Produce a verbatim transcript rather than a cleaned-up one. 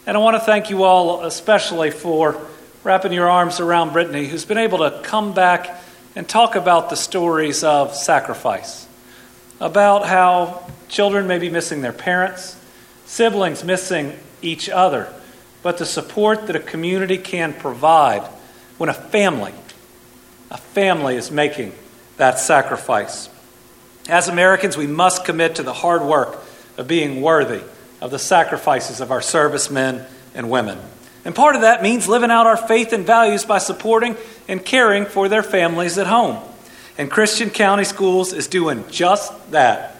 And I want to thank you all especially for wrapping your arms around Brittany, who's been able to come back and talk about the stories of sacrifice, about how children may be missing their parents, siblings missing each other, but the support that a community can provide when a family, a family is making that sacrifice. As Americans, we must commit to the hard work of being worthy of the sacrifices of our servicemen and women. And part of that means living out our faith and values by supporting and caring for their families at home. And Christian County Schools is doing just that.